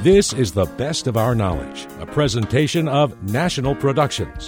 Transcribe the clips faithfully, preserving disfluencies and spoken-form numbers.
This is The Best of Our Knowledge, a presentation of National Productions.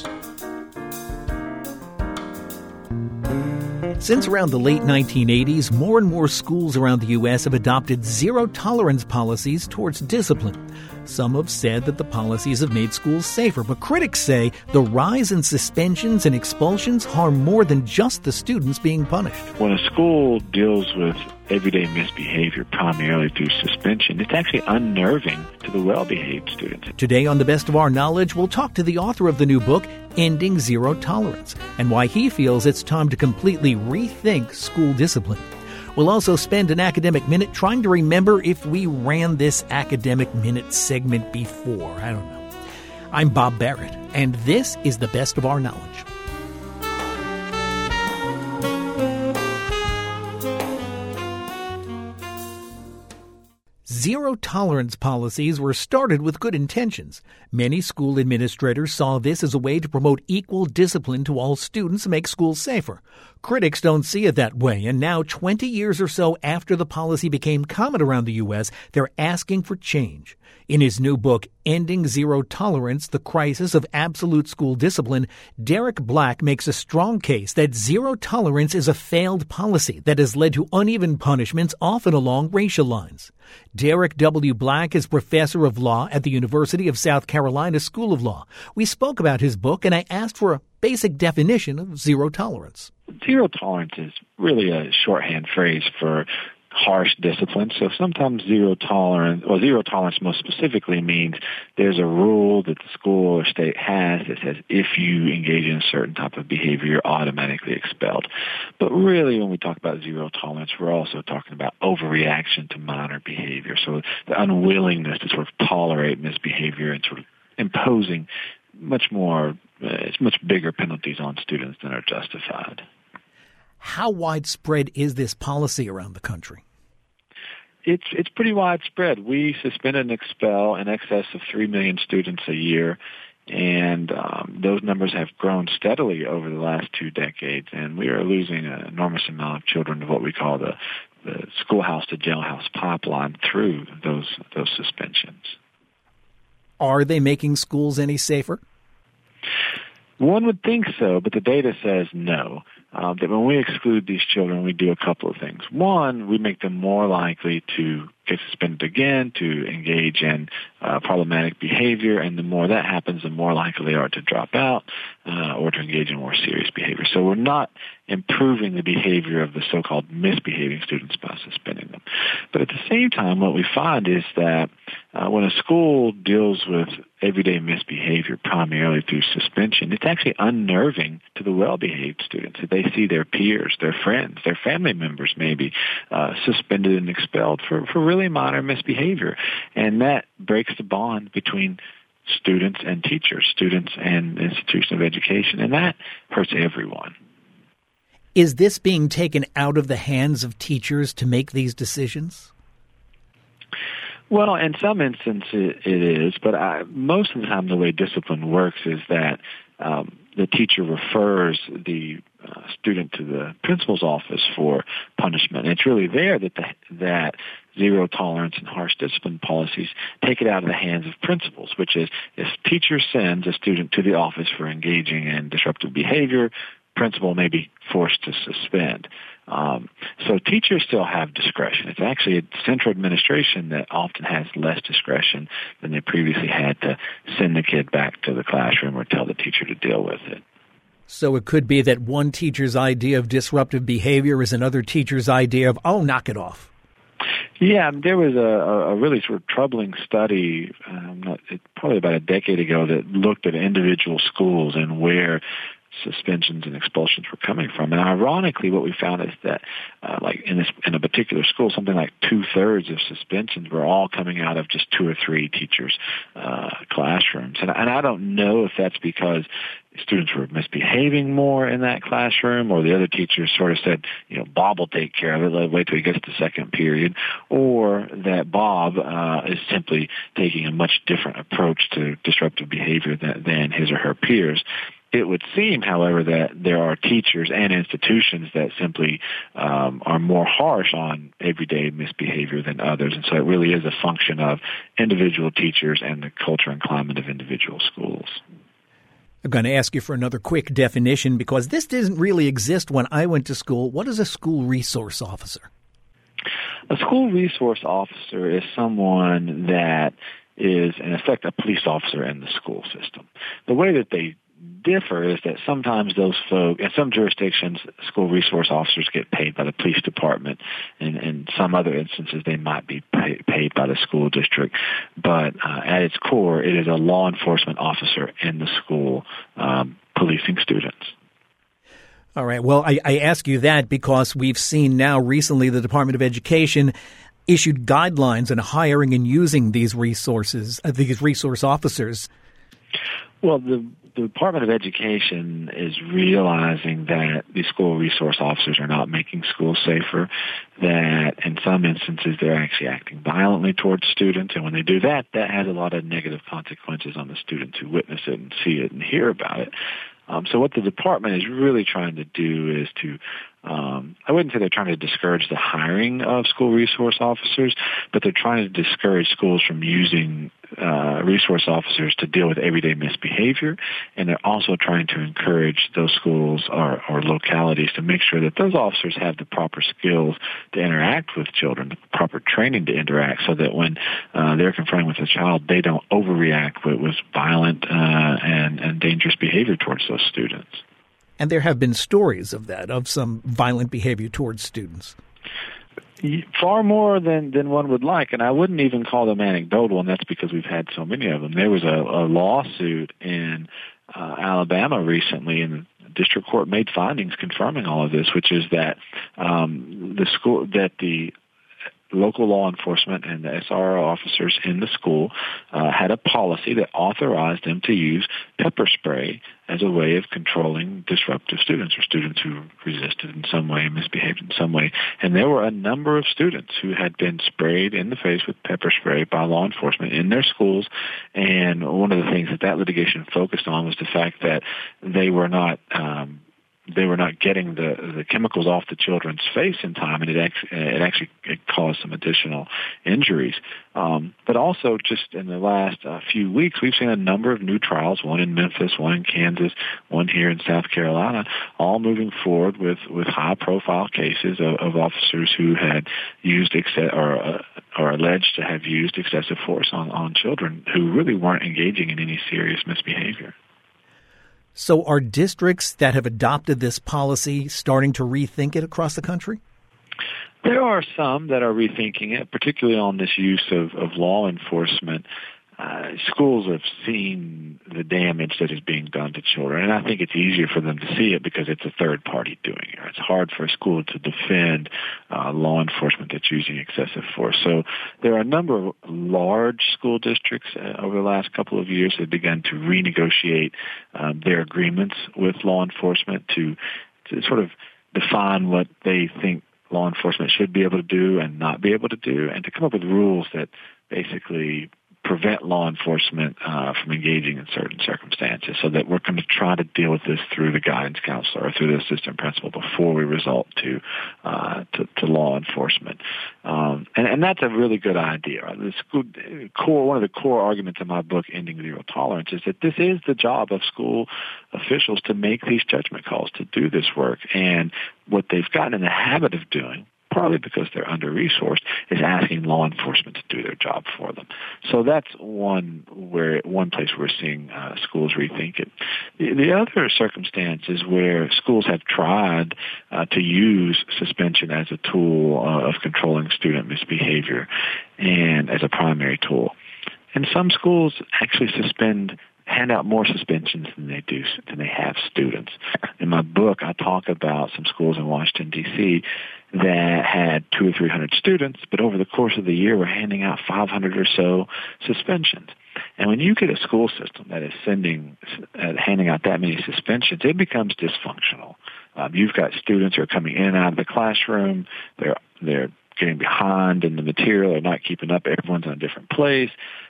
Since around the late nineteen eighties, more and more schools around the U S have adopted zero-tolerance policies towards discipline. Some have said that the policies have made schools safer, but critics say the rise in suspensions and expulsions harm more than just the students being punished. When a school deals with everyday misbehavior primarily through suspension, it's actually unnerving to the well-behaved students. Today on The Best of Our Knowledge, we'll talk to the author of the new book, Ending Zero Tolerance, and why he feels it's time to completely rethink school discipline. We'll also spend an academic minute trying to remember if we ran this academic minute segment before. I don't know. I'm Bob Barrett, and this is The Best of Our Knowledge. Zero-tolerance policies were started with good intentions. Many school administrators saw this as a way to promote equal discipline to all students and make schools safer. Critics don't see it that way, and now, twenty years or so after the policy became common around the U S, they're asking for change. In his new book, Ending Zero Tolerance, The Crisis of Absolute School Discipline, Derek Black makes a strong case that zero tolerance is a failed policy that has led to uneven punishments, often along racial lines. Derek W. Black is professor of law at the University of South Carolina School of Law. We spoke about his book, and I asked for a basic definition of zero tolerance. Zero tolerance is really a shorthand phrase for harsh discipline. So sometimes zero tolerance, or zero tolerance most specifically means there's a rule that the school or state has that says if you engage in a certain type of behavior, you're automatically expelled. But really, when we talk about zero tolerance, we're also talking about overreaction to minor behavior. So the unwillingness to sort of tolerate misbehavior and sort of imposing much more, uh, it's much bigger penalties on students than are justified. How widespread is this policy around the country? It's it's pretty widespread. We suspend and expel in excess of three million students a year, and um, those numbers have grown steadily over the last two decades, and we are losing an enormous amount of children to what we call the, the schoolhouse to jailhouse pipeline through those those suspensions. Are they making schools any safer? One would think so, but the data says no. Uh, that when we exclude these children, we do a couple of things. One, we make them more likely to get suspended again, to engage in uh, problematic behavior, and the more that happens, the more likely they are to drop out uh, or to engage in more serious behavior. So we're not improving the behavior of the so-called misbehaving students by suspending them. But at the same time, what we find is that uh, when a school deals with everyday misbehavior primarily through suspension, it's actually unnerving to the well-behaved students. That they see their peers, their friends, their family members maybe uh, suspended and expelled for, for really minor misbehavior. And that breaks the bond between students and teachers, students and institution of education, and that hurts everyone. Is this being taken out of the hands of teachers to make these decisions? Well, in some instances it is, but I, most of the time the way discipline works is that um, the teacher refers the uh, student to the principal's office for punishment. And it's really there that the, that zero tolerance and harsh discipline policies take it out of the hands of principals, which is if teacher sends a student to the office for engaging in disruptive behavior, principal may be forced to suspend. Um, so teachers still have discretion. It's actually a central administration that often has less discretion than they previously had to send the kid back to the classroom or tell the teacher to deal with it. So it could be that one teacher's idea of disruptive behavior is another teacher's idea of, oh, knock it off. Yeah, there was a, a really sort of troubling study, um, not, it, probably about a decade ago, that looked at individual schools and where suspensions and expulsions were coming from. And ironically, what we found is that, uh, like in this in a particular school, something like two thirds of suspensions were all coming out of just two or three teachers' uh, classrooms. And, and I don't know if that's because students were misbehaving more in that classroom, or the other teachers sort of said, you know, Bob will take care of it, let wait till he gets to second period, or that Bob uh, is simply taking a much different approach to disruptive behavior than, than his or her peers. It would seem, however, that there are teachers and institutions that simply um, are more harsh on everyday misbehavior than others. And so it really is a function of individual teachers and the culture and climate of individual schools. I'm going to ask you for another quick definition because this didn't really exist when I went to school. What is a school resource officer? A school resource officer is someone that is, in effect, a police officer in the school system. The way that they differ is that sometimes those folk, in some jurisdictions, school resource officers get paid by the police department, and in some other instances they might be pay, paid by the school district. But uh, at its core, it is a law enforcement officer in the school um, policing students. All right. Well, I, I ask you that because we've seen now recently the Department of Education issued guidelines on hiring and using these resources, uh, these resource officers. Well, the The Department of Education is realizing that these school resource officers are not making schools safer, that in some instances they're actually acting violently towards students, and when they do that, that has a lot of negative consequences on the students who witness it and see it and hear about it. Um, so what the department is really trying to do is to, um, I wouldn't say they're trying to discourage the hiring of school resource officers, but they're trying to discourage schools from using uh, resource officers to deal with everyday misbehavior, and they're also trying to encourage those schools or, or localities to make sure that those officers have the proper skills to interact with children, the proper training to interact, so that when uh, they're confronting with a child, they don't overreact with, with violent uh, and, and dangerous behavior towards those students. And there have been stories of that, of some violent behavior towards students. Far more than, than one would like, and I wouldn't even call them anecdotal, and that's because we've had so many of them. There was a, a lawsuit in uh, Alabama recently, and the district court made findings confirming all of this, which is that um, the school, that the local law enforcement and the S R O officers in the school uh, had a policy that authorized them to use pepper spray as a way of controlling disruptive students or students who resisted in some way and misbehaved in some way. And there were a number of students who had been sprayed in the face with pepper spray by law enforcement in their schools. And one of the things that that litigation focused on was the fact that they were not um, they were not getting the, the chemicals off the children's face in time, and it actually, it actually it caused some additional injuries. Um, but also, just in the last uh, few weeks, we've seen a number of new trials, one in Memphis, one in Kansas, one here in South Carolina, all moving forward with, with high-profile cases of, of officers who had used ex- or, uh, or alleged to have used excessive force on, on children who really weren't engaging in any serious misbehavior. So are districts that have adopted this policy starting to rethink it across the country? There are some that are rethinking it, particularly on this use of, of law enforcement. Uh, schools have seen the damage that is being done to children, and I think it's easier for them to see it because it's a third party doing it. It's hard for a school to defend uh, law enforcement that's using excessive force. So there are a number of large school districts uh, over the last couple of years that have begun to renegotiate um, their agreements with law enforcement to, to sort of define what they think law enforcement should be able to do and not be able to do, and to come up with rules that basically prevent law enforcement uh, from engaging in certain circumstances, so that we're going to try to deal with this through the guidance counselor or through the assistant principal before we result to uh, to, to law enforcement. Um, and, and that's a really good idea. The school, core, one of the core arguments in my book, Ending Zero Tolerance, is that this is the job of school officials to make these judgment calls, to do this work. And what they've gotten in the habit of doing, probably because they're under-resourced, is asking law enforcement to do their job for them. So that's one where one place we're seeing uh, schools rethink it. The, the other circumstance is where schools have tried uh, to use suspension as a tool uh, of controlling student misbehavior and as a primary tool. And some schools actually suspend hand out more suspensions than they do than they have students. In my book, I talk about some schools in Washington, D C that had two or three hundred students, but over the course of the year were handing out five hundred or so suspensions. And when you get a school system that is sending, uh, handing out that many suspensions, it becomes dysfunctional. Um, you've got students who are coming in and out of the classroom. They're they're getting behind in the material. They're not keeping up. Everyone's in a different place.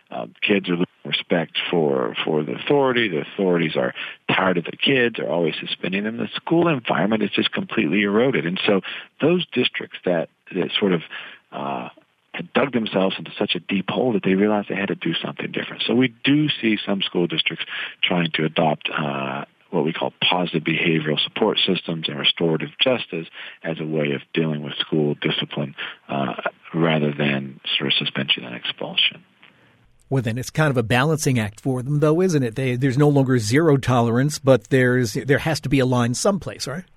uh, kids are losing respect for, for the authority. The authorities are tired of the kids, are always suspending them. The school environment is just completely eroded. And so those districts that, that sort of uh, had dug themselves into such a deep hole that they realized they had to do something different. So we do see some school districts trying to adopt uh, what we call positive behavioral support systems and restorative justice as a way of dealing with school discipline uh, rather than sort of suspension and expulsion. Well, then it's kind of a balancing act for them, though, isn't it? They, there's no longer zero tolerance, but there's there has to be a line someplace, right?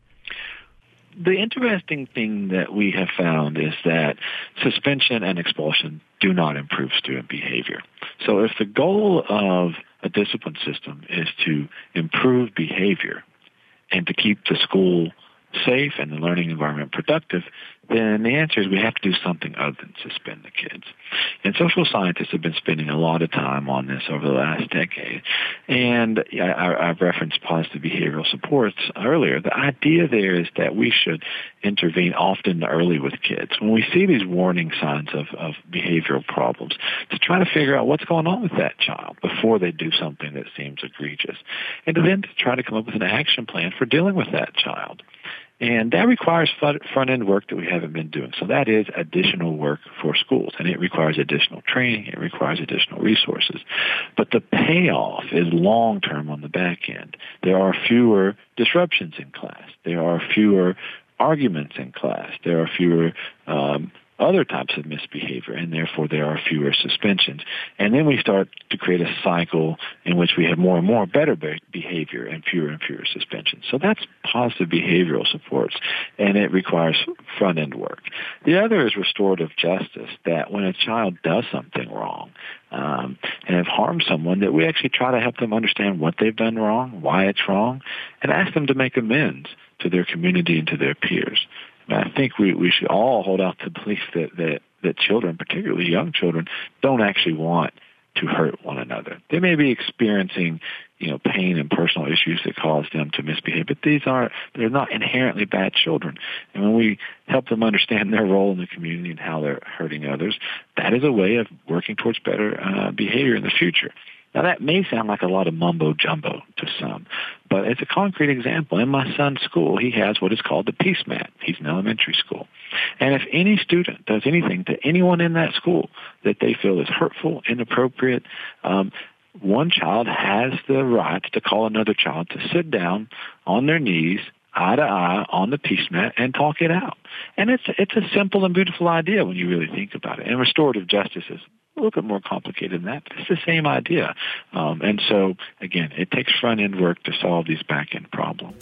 The interesting thing that we have found is that suspension and expulsion do not improve student behavior. So if the goal of a discipline system is to improve behavior and to keep the school safe and the learning environment productive, then the answer is we have to do something other than suspend the kids. And social scientists have been spending a lot of time on this over the last decade. And I, I've referenced positive behavioral supports earlier. The idea there is that we should intervene often early with kids when we see these warning signs of, of behavioral problems to try to figure out what's going on with that child before they do something that seems egregious. And then to try to come up with an action plan for dealing with that child. And that requires front-end work that we haven't been doing. So that is additional work for schools, and it requires additional training. It requires additional resources. But the payoff is long-term on the back end. There are fewer disruptions in class. There are fewer arguments in class. There are fewer um, other types of misbehavior, and therefore there are fewer suspensions. And then we start to create a cycle in which we have more and more better behavior and fewer and fewer suspensions. So that's positive behavioral supports, and it requires front-end work. The other is restorative justice, that when a child does something wrong um, and have harmed someone, that we actually try to help them understand what they've done wrong, why it's wrong, and ask them to make amends to their community and to their peers. I think we, we should all hold out the belief that, that, that children, particularly young children, don't actually want to hurt one another. They may be experiencing, you know, pain and personal issues that cause them to misbehave, but these aren't, they're not inherently bad children. And when we help them understand their role in the community and how they're hurting others, that is a way of working towards better uh, behavior in the future. Now, that may sound like a lot of mumbo-jumbo to some, but it's a concrete example. In my son's school, he has what is called the Peace Mat. He's in elementary school. And if any student does anything to anyone in that school that they feel is hurtful, inappropriate, um, one child has the right to call another child to sit down on their knees, eye to eye, on the Peace Mat and talk it out. And it's it's a simple and beautiful idea when you really think about it. And restorative justice is a little bit more complicated than that, but it's the same idea. Um, and so, again, it takes front-end work to solve these back-end problems.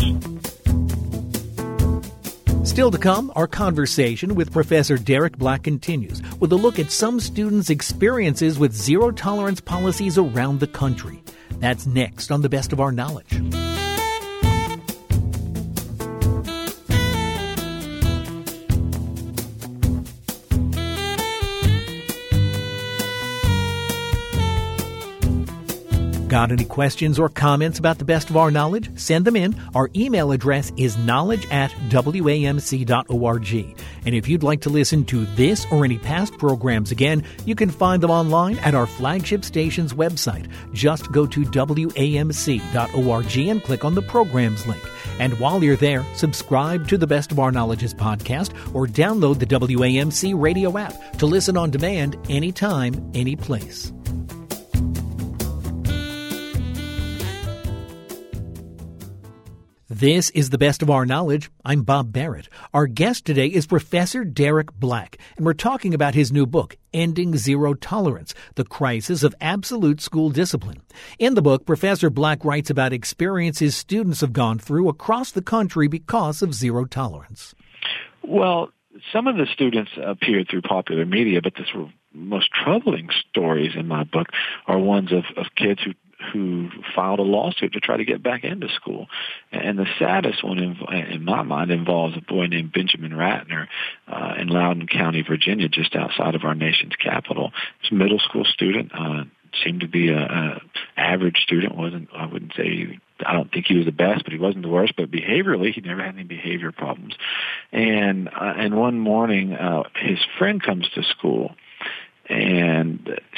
Still to come, our conversation with Professor Derek Black continues with a look at some students' experiences with zero-tolerance policies around the country. That's next on The Best of Our Knowledge. Got any questions or comments about The Best of Our Knowledge? Send them in. Our email address is knowledge at w a m c dot org. And if you'd like to listen to this or any past programs again, you can find them online at our flagship station's website. Just go to w a m c dot org and click on the programs link. And while you're there, subscribe to the Best of Our Knowledge's podcast or download the W A M C radio app to listen on demand anytime, any place. This is The Best of Our Knowledge. I'm Bob Barrett. Our guest today is Professor Derek Black, and we're talking about his new book, Ending Zero Tolerance, The Crisis of Absolute School Discipline. In the book, Professor Black writes about experiences students have gone through across the country because of zero tolerance. Well, some of the students appeared through popular media, but the sort of most troubling stories in my book are ones of, of kids who who filed a lawsuit to try to get back into school. And the saddest one, in, in my mind, involves a boy named Benjamin Ratner uh, in Loudoun County, Virginia, just outside of our nation's capital. He's a middle school student, uh, seemed to be a, a average student. wasn't I wouldn't say, I don't think he was the best, but he wasn't the worst. But behaviorally, he never had any behavior problems. And, uh, and one morning, uh, his friend comes to school, and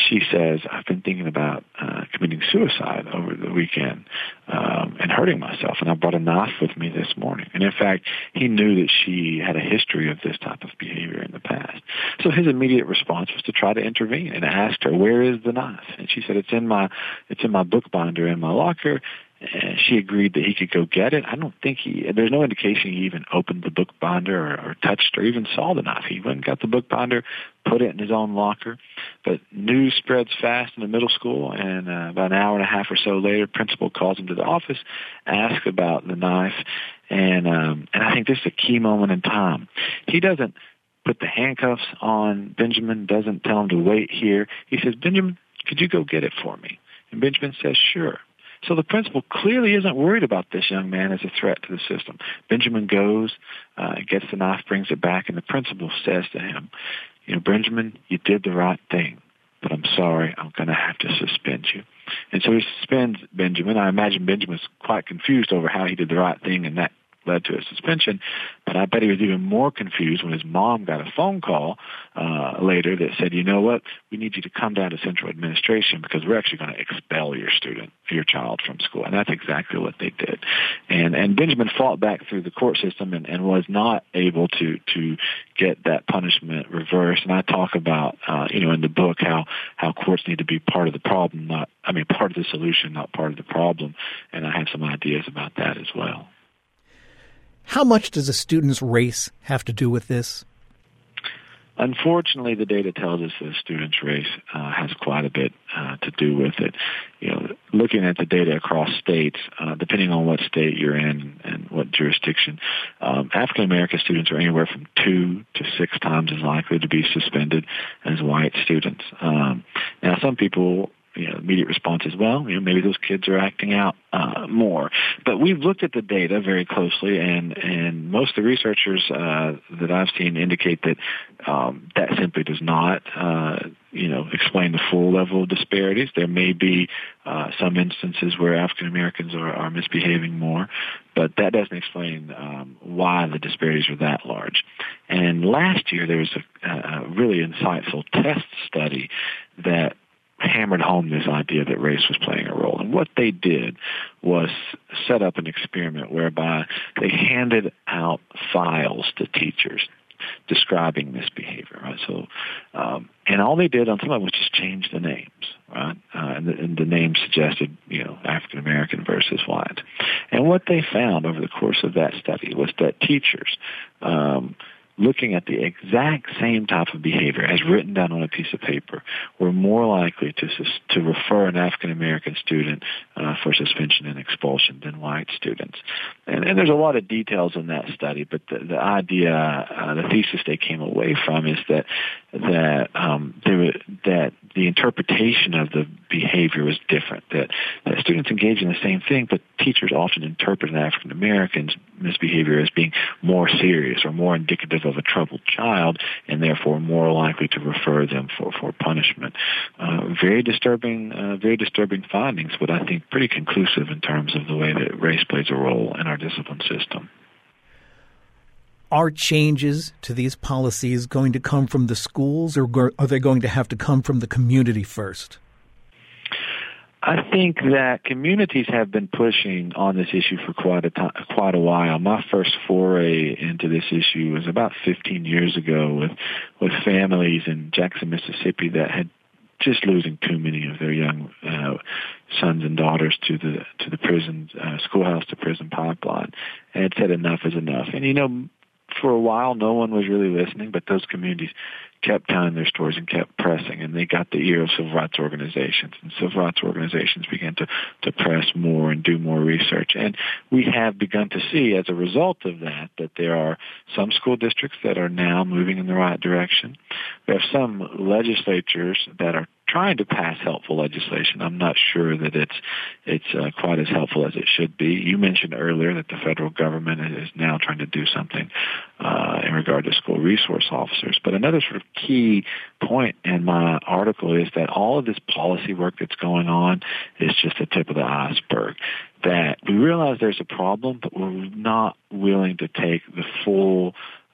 she says, I've been thinking about uh, committing suicide over the weekend um, and hurting myself, and I brought a knife with me this morning. And in fact, he knew that she had a history of this type of behavior in the past. So his immediate response was to try to intervene and asked her, where is the knife? And she said, it's in my, it's in my book binder in my locker. And she agreed that he could go get it. I don't think he, there's no indication he even opened the book binder or, or touched or even saw the knife. He went and got the book binder, put it in his own locker. But news spreads fast in the middle school, and uh, about an hour and a half or so later, principal calls him to the office, asks about the knife, and um, and I think this is a key moment in time. He doesn't put the handcuffs on Benjamin, doesn't tell him to wait here. He says, Benjamin, could you go get it for me? And Benjamin says, sure. So the principal clearly isn't worried about this young man as a threat to the system. Benjamin goes, uh, gets the knife, brings it back, and the principal says to him, you know, Benjamin, you did the right thing, but I'm sorry, I'm going to have to suspend you. And so he suspends Benjamin. I imagine Benjamin was quite confused over how he did the right thing, and that led to a suspension. But I bet he was even more confused when his mom got a phone call uh, later that said, you know what, we need you to come down to central administration because we're actually going to expel your student, your child from school. And that's exactly what they did. And and Benjamin fought back through the court system and, and was not able to to get that punishment reversed. And I talk about, uh, you know, in the book how, how courts need to be part of the problem, not, I mean, part of the solution, not part of the problem. And I have some ideas about that as well. How much does a student's race have to do with this? Unfortunately, the data tells us that a student's race uh, has quite a bit uh, to do with it. You know, looking at the data across states, uh, depending on what state you're in and what jurisdiction, um, African American students are anywhere from two to six times as likely to be suspended as white students. Um, now, some people, you know, immediate response is, well, you know, maybe those kids are acting out uh, more. But we've looked at the data very closely, and, and most of the researchers uh, that I've seen indicate that um, that simply does not, uh, you know, explain the full level of disparities. There may be uh, some instances where African Americans are, are misbehaving more, but that doesn't explain um, why the disparities are that large. And last year there was a, a really insightful test study that hammered home this idea that race was playing a role. And what they did was set up an experiment whereby they handed out files to teachers describing this behavior, right? So, um, and all they did on some of it was just change the names, right? Uh, and, the, and the names suggested, you know, African American versus white. And what they found over the course of that study was that teachers, um, looking at the exact same type of behavior as written down on a piece of paper, were more likely to to refer an African American student uh, for suspension and expulsion than white students. And, and there's a lot of details in that study, but the, the idea, uh, the thesis they came away from is that that um, there were, that the interpretation of the behavior was different. That, that students engage in the same thing, but teachers often interpret an African American's misbehavior as being more serious or more indicative of a troubled child, and therefore more likely to refer them for, for punishment. Uh, very disturbing, uh, very disturbing findings, but I think pretty conclusive in terms of the way that race plays a role in our discipline system. Are changes to these policies going to come from the schools, or are they going to have to come from the community first? I think that communities have been pushing on this issue for quite a time, quite a while. My first foray into this issue was about fifteen years ago with with families in Jackson, Mississippi that had just losing too many of their young uh, sons and daughters to the to the prison uh, schoolhouse to prison pipeline, and it said enough is enough. And you know, for a while, no one was really listening, but those communities kept telling their stories and kept pressing, and they got the ear of civil rights organizations, and civil rights organizations began to, to press more and do more research. And we have begun to see, as a result of that, that there are some school districts that are now moving in the right direction. We have some legislatures that are trying to pass helpful legislation. I'm not sure that it's it's uh, quite as helpful as it should be. You mentioned earlier that the federal government is now trying to do something uh, in regard to school resource officers. But another sort of key point in my article is that all of this policy work that's going on is just the tip of the iceberg. That we realize there's a problem, but we're not willing to take the full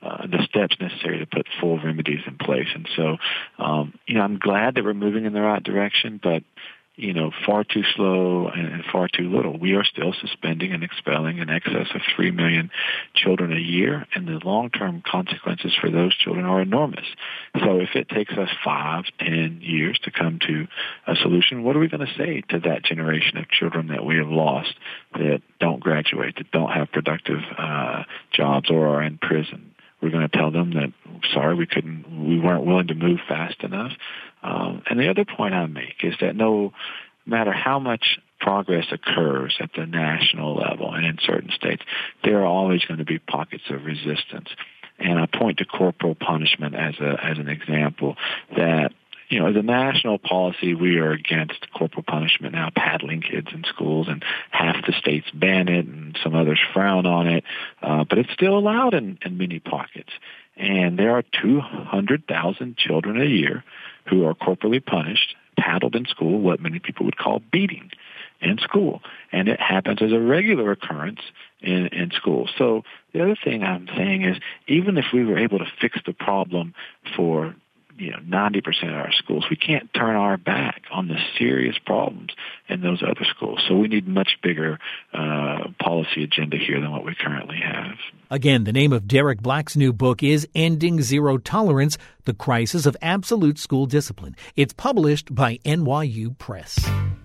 uh, the steps necessary to put full remedies in place. And so, um, you know, I'm glad that we're moving in the right direction, but you know, far too slow and far too little. We are still suspending and expelling in excess of three million children a year, and the long-term consequences for those children are enormous. So if it takes us five, ten years to come to a solution, what are we going to say to that generation of children that we have lost that don't graduate, that don't have productive uh, jobs or are in prison? We're going to tell them that, sorry, we couldn't, we weren't willing to move fast enough. Um, and the other point I make is that no matter how much progress occurs at the national level and in certain states, there are always going to be pockets of resistance. And I point to corporal punishment as a as an example that, you know, as a national policy, we are against corporal punishment now, paddling kids in schools, and half the states ban it and some others frown on it, uh, but it's still allowed in, in many pockets. And there are two hundred thousand children a year who are corporally punished, paddled in school, what many people would call beating in school. And it happens as a regular occurrence in, in school. So the other thing I'm saying is, even if we were able to fix the problem for you know, ninety percent of our schools, we can't turn our back on the serious problems in those other schools. So we need much bigger uh, policy agenda here than what we currently have. Again, the name of Derek Black's new book is Ending Zero Tolerance, The Crisis of Absolute School Discipline. It's published by N Y U Press.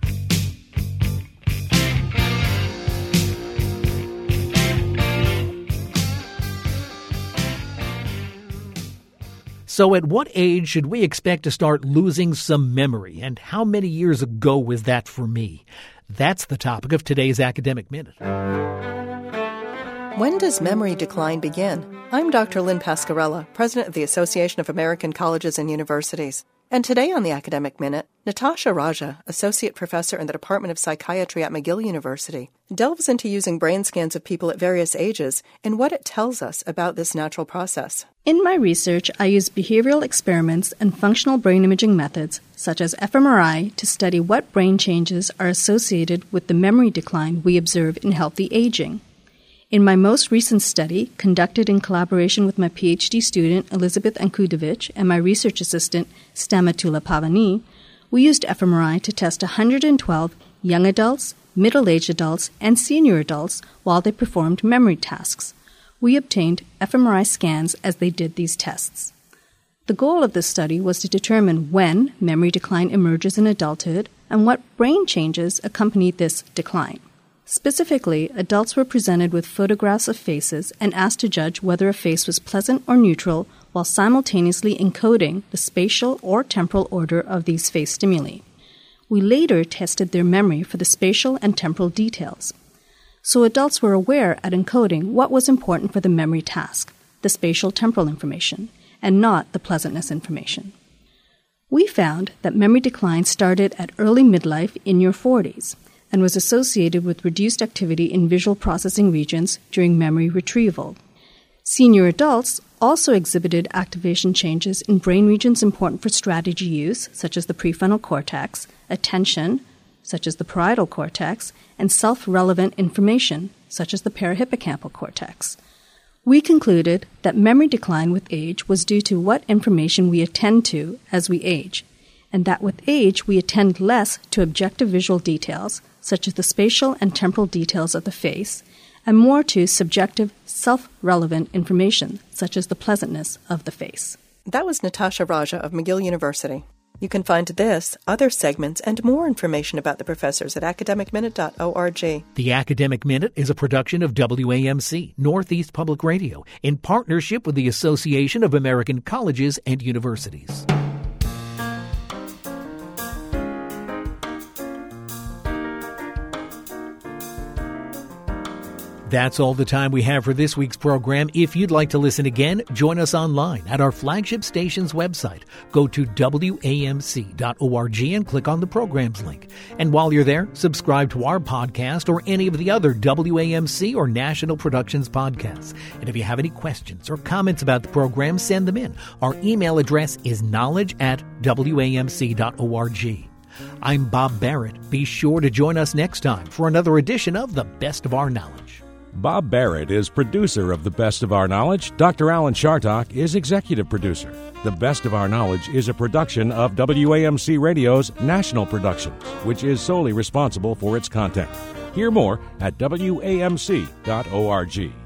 So at what age should we expect to start losing some memory, and how many years ago was that for me? That's the topic of today's Academic Minute. When does memory decline begin? I'm Doctor Lynn Pascarella, President of the Association of American Colleges and Universities. And today on the Academic Minute, Natasha Raja, Associate Professor in the Department of Psychiatry at McGill University, delves into using brain scans of people at various ages and what it tells us about this natural process. In my research, I use behavioral experiments and functional brain imaging methods, such as fMRI, to study what brain changes are associated with the memory decline we observe in healthy aging. In my most recent study, conducted in collaboration with my PhD student Elizabeth Ankudovich and my research assistant Stamatula Pavani, we used fMRI to test one hundred twelve young adults, middle-aged adults, and senior adults while they performed memory tasks. We obtained fMRI scans as they did these tests. The goal of this study was to determine when memory decline emerges in adulthood and what brain changes accompany this decline. Specifically, adults were presented with photographs of faces and asked to judge whether a face was pleasant or neutral while simultaneously encoding the spatial or temporal order of these face stimuli. We later tested their memory for the spatial and temporal details. So adults were aware at encoding what was important for the memory task, the spatial temporal information, and not the pleasantness information. We found that memory decline started at early midlife in your forties, and was associated with reduced activity in visual processing regions during memory retrieval. Senior adults also exhibited activation changes in brain regions important for strategy use, such as the prefrontal cortex, attention, such as the parietal cortex, and self-relevant information, such as the parahippocampal cortex. We concluded that memory decline with age was due to what information we attend to as we age, and that with age we attend less to objective visual details, such as the spatial and temporal details of the face, and more to subjective, self-relevant information, such as the pleasantness of the face. That was Natasha Raja of McGill University. You can find this, other segments, and more information about the professors at academic minute dot org. The Academic Minute is a production of W A M C, Northeast Public Radio, in partnership with the Association of American Colleges and Universities. That's all the time we have for this week's program. If you'd like to listen again, join us online at our flagship station's website. Go to W A M C dot org and click on the programs link. And while you're there, subscribe to our podcast or any of the other W A M C or National Productions podcasts. And if you have any questions or comments about the program, send them in. Our email address is knowledge at W A M C dot org. I'm Bob Barrett. Be sure to join us next time for another edition of The Best of Our Knowledge. Bob Barrett is producer of The Best of Our Knowledge. Doctor Alan Chartock is executive producer. The Best of Our Knowledge is a production of W A M C Radio's National Productions, which is solely responsible for its content. Hear more at W A M C dot org.